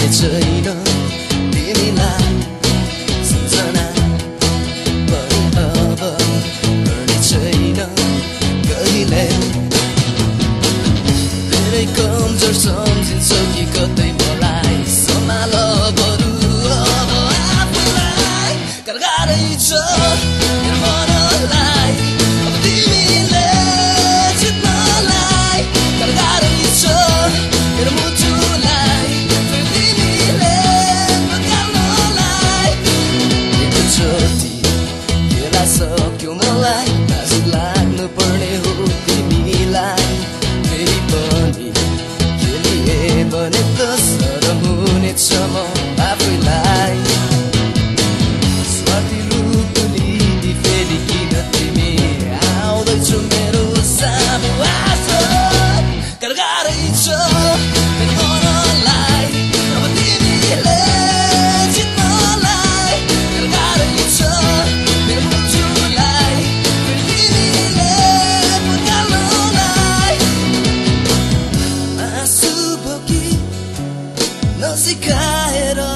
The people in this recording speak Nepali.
छैन तिमीलाई सम्झना पनि अब गर्ने छैन कहिले धेरै कमजोर सम्झिन्छौ कि कतै मलाई सम्हाल बरु अब आफूलाई गाह्रै छ मेरो मनलाई अब तिमीले जित्नलाई गाह्रै छ मेरो मुटुलाई फेरि तिमीले बगाल्नलाई एकचोटि केलाई सक्यौ मलाई नाजुक लाग्नु पर्ने हो तिमीलाई फेरि पनि खेलिए भने त सरम हुनेछ म आफैलाई स्वार्थी रूप लिँदी फेरि किन तिमी आउँदैछौ मेरो सामु आज गाह्रै छ मेरो मनलाई अब तिमीले जित्नलाई गाह्रै छ मेरो मुटुलाई फेरि तिमीले बगाल्नलाई आँसु बोकी नसिकाएर